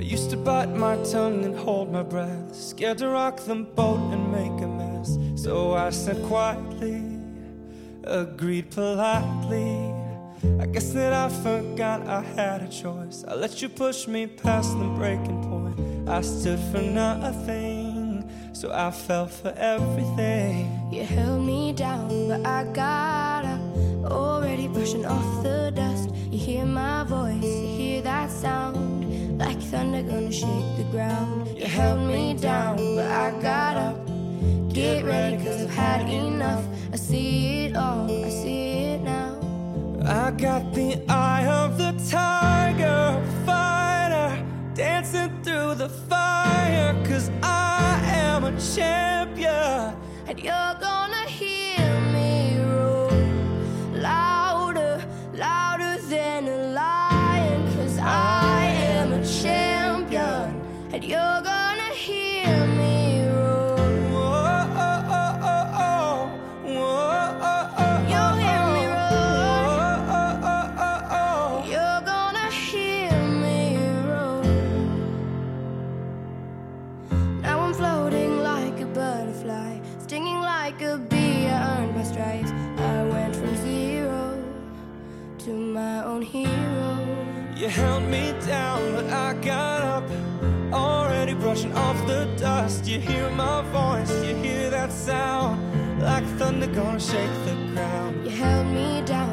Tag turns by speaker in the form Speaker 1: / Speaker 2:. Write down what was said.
Speaker 1: used to bite my tongue and hold my breath, scared to rock the boat and make a mess. So I said quietly, agreed politely. I guess that I forgot I had a choice. I let you push me past the breaking point. I stood for nothing, so I fell for everything.
Speaker 2: You held me down, but I got up, already brushing off the dust. You hear my voice, you hear that sound, like thunder gonna shake the ground. You held me down, but I got up. Get ready, cause I've had enough. I see it all, I see it now.
Speaker 1: I got the eye of the tiger, fighter, dancing through the fire. Cause I am a champion,
Speaker 2: and you're gonna hear me roar, louder, louder than a lion. Cause I am a champion, and you're gonna hear me roar.
Speaker 1: Whoa, oh, oh, oh, oh. Whoa, oh, oh,
Speaker 2: You'll hear me roar.
Speaker 1: oh, oh, oh, oh.
Speaker 2: You're gonna hear me roar. Now I'm floating like a butterfly, stinging like a bee. I earned my stripes. I went from zero to my own hero.
Speaker 1: You held me down, but I got up, already brushing off the dust. You hear my voice, you hear that sound, like thunder gonna shake the ground.
Speaker 2: You held me down,